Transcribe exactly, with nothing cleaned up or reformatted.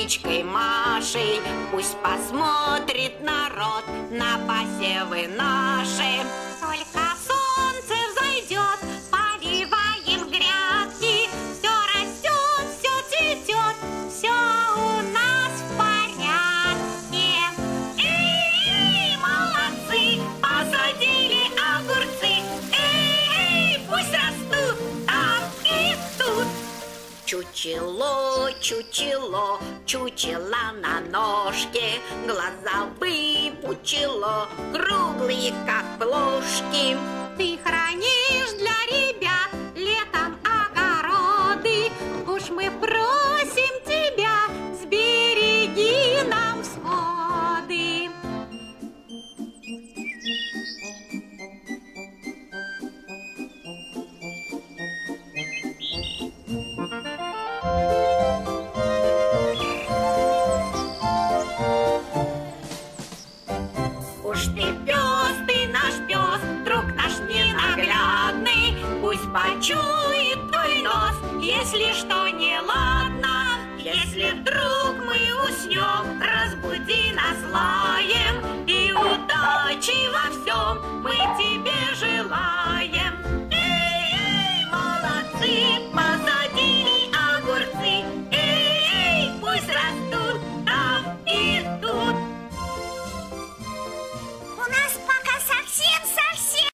птичкой Машей. Пусть посмотрит народ на посевы наши. Только солнце взойдет, поливаем грядки. Все растет, все цветет, все у нас в порядке. Эй, молодцы, посадили огурцы. Эй, пусть растут там и тут. Чучело, чучело, чучело на ножке, глаза выпучило, круглые, как ложки. Ты хранишь для ребят летом огороды. Уж мы просим тебя, сбереги нам всходы. Уж ты пес, ты наш пес, друг наш ненаглядный. Пусть почует твой нос, если что не ладно.